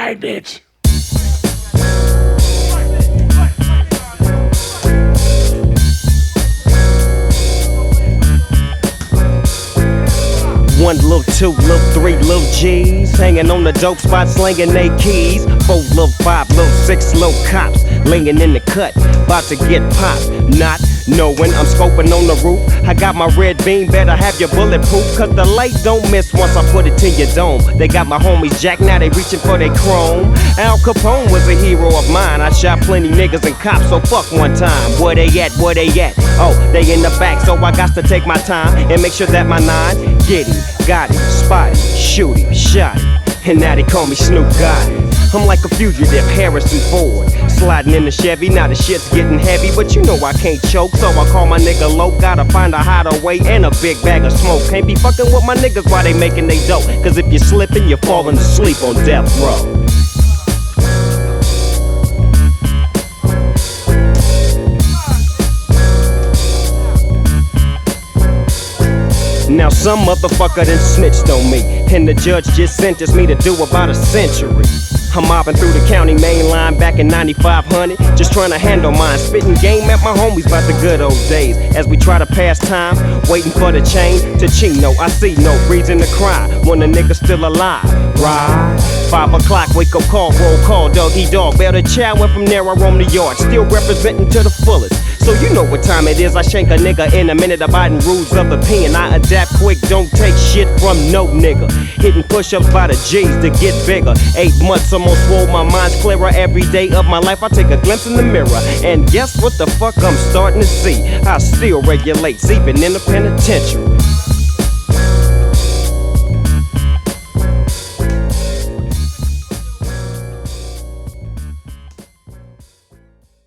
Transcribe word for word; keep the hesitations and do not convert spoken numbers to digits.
Ride it. One, little two, little three, little G's hanging on the dope spot, slinging they keys. Four, little five, little six, little cops laying in the cut, about to get popped. Not knowing I'm scoping on the roof. I got my red beam, better have your bulletproof, cause the light don't miss once I put it to your dome. They got my homies jacked, now they reaching for their chrome. Al Capone was a hero of mine. I shot plenty niggas and cops, so fuck one time. Where they at, where they at? Oh, they in the back, so I got to take my time and make sure that my nine get him, got him, spot him, shoot him, shot him. And now they call me Snoop Gotti. I'm like a fugitive, Harrison Ford, sliding in the Chevy, now the shit's getting heavy, but you know I can't choke, so I call my nigga Loc. Gotta find a hideaway and a big bag of smoke. Can't be fucking with my niggas while they making they dope, cause if you're slipping, you're falling asleep on death row. Now some motherfucker done snitched on me, and the judge just sentenced me to do about a century. I'm mobbing through the county main line back in ninety-five hundred, just trying to handle mine, spitting game at my homies about the good old days. As we try to pass time, waiting for the chain to Chino, I see no reason to cry when the nigga's still alive. Right? Five o'clock, wake up call, roll call, doggy dog. Bear the child, went from there, I roam the yard, still representing to the fullest. So you know what time it is, I shank a nigga in a minute, abiding rules of the pen. I adapt quick, don't take shit from no nigga. Hitting push-ups by the G's to get bigger. Eight months almost swole, my mind's clearer. Every day of my life I take a glimpse in the mirror, and guess what the fuck I'm starting to see? I still regulate, even in the penitentiary.